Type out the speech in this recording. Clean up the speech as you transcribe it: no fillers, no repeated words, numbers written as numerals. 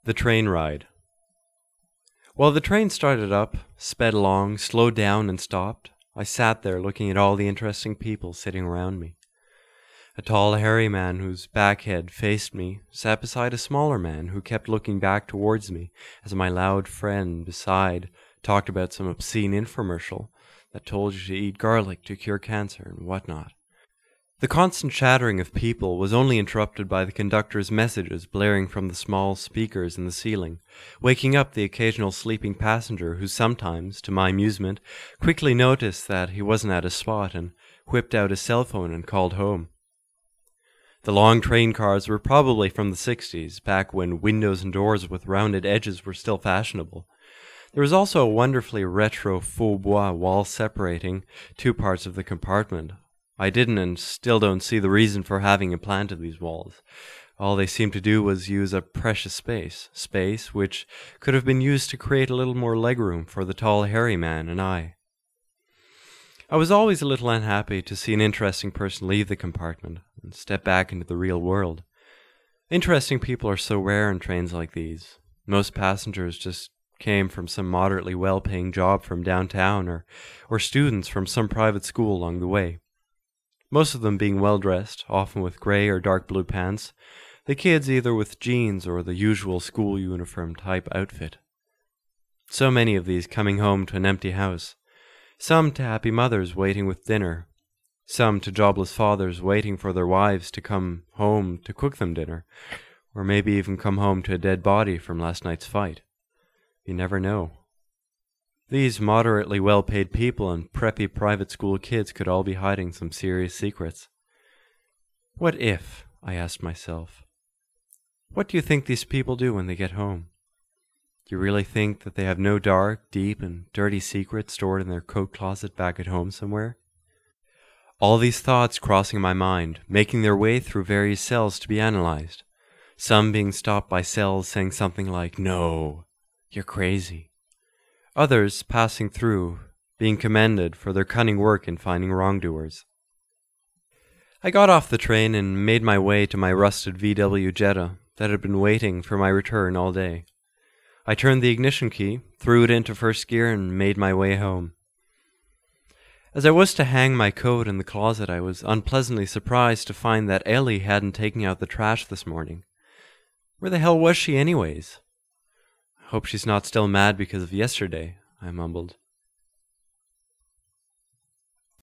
The train ride. While the train started up, sped along, slowed down, and stopped, I sat there looking at all the interesting people sitting around me. A tall, hairy man whose back head faced me sat beside a smaller man who kept looking back towards me as my loud friend beside talked about some obscene infomercial that told you to eat garlic to cure cancer and whatnot. The constant chattering of people was only interrupted by the conductor's messages blaring from the small speakers in the ceiling, waking up the occasional sleeping passenger who sometimes, to my amusement, quickly noticed that he wasn't at his spot and whipped out his cell phone and called home. The long train cars were probably from the 60s, back when windows and doors with rounded edges were still fashionable. There was also a wonderfully retro faux bois wall separating two parts of the compartment. I didn't and still don't see the reason for having implanted these walls. All they seemed to do was use up precious space which could have been used to create a little more legroom for the tall hairy man and I. I was always a little unhappy to see an interesting person leave the compartment and step back into the real world. Interesting people are so rare in trains like these. Most passengers just came from some moderately well-paying job from downtown or students from some private school along the way. Most of them being well-dressed, often with grey or dark blue pants, the kids either with jeans or the usual school uniform type outfit. So many of these coming home to an empty house, some to happy mothers waiting with dinner, some to jobless fathers waiting for their wives to come home to cook them dinner, or maybe even come home to a dead body from last night's fight. You never know. These moderately well-paid people and preppy private school kids could all be hiding some serious secrets. What if, I asked myself, what do you think these people do when they get home? Do you really think that they have no dark, deep, and dirty secrets stored in their coat closet back at home somewhere? All these thoughts crossing my mind, making their way through various cells to be analyzed, some being stopped by cells saying something like, "No, you're crazy." Others passing through, being commended for their cunning work in finding wrongdoers. I got off the train and made my way to my rusted VW Jetta that had been waiting for my return all day. I turned the ignition key, threw it into first gear, and made my way home. As I was to hang my coat in the closet, I was unpleasantly surprised to find that Ellie hadn't taken out the trash this morning. Where the hell was she anyways? "Hope she's not still mad because of yesterday," I mumbled.